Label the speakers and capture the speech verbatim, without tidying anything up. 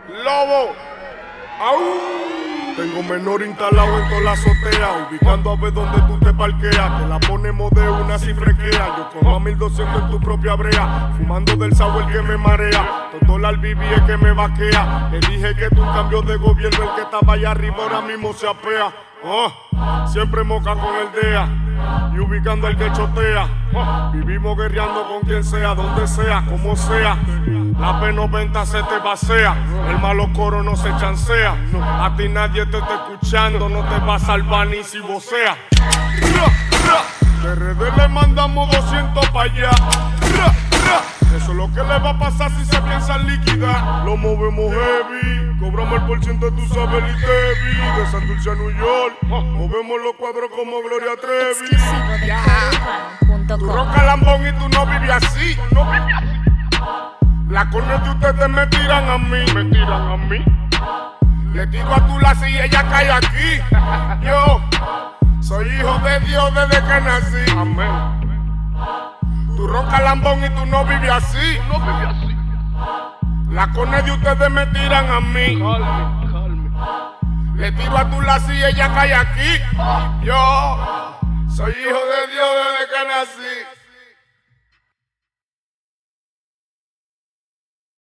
Speaker 1: Lobo. ¡Au! Tengo menor instalado en toda la azotea, ubicando a ver dónde tú te parqueas. Te la ponemos de una sin frequea. Yo corro a mil doscientos en tu propia brea, fumando del sour que me marea. Todo el albibi es que me vaquea. Le dije que tú un cambio de gobierno, el que estaba allá arriba ahora mismo se apea. Oh, siempre moca con el D E A y ubicando al que chotea. Oh, vivimos guerreando con quien sea, donde sea, como sea. La P noventa se te vacea, el malo coro no se chancea. A ti nadie te está escuchando, no te va a salvar ni si vocea. De R D le mandamos doscientos pa' allá. Eso es lo que le va a pasar si se piensan liquidar. Lo movemos heavy, cobramos el por ciento, tú sabes, y Tevi. De Santurce a New York, movemos los cuadros como Gloria Trevi.
Speaker 2: Exclusivo de Corurbano punto com.
Speaker 1: Tú roncas lambón y tú no vives así. No vives así. Las cornes de ustedes me tiran a mí. Me tiran a mí. Le tiro a tu lazo y ella cae aquí. Yo soy hijo de Dios desde que nací. Amén. Tú roncas lambón y tú no vives así. No vives así. Las cornes de ustedes me tiran a mí. Calme, calme. Le tiro a tu lazo y ella cae aquí. Yo soy hijo de Dios desde que nací.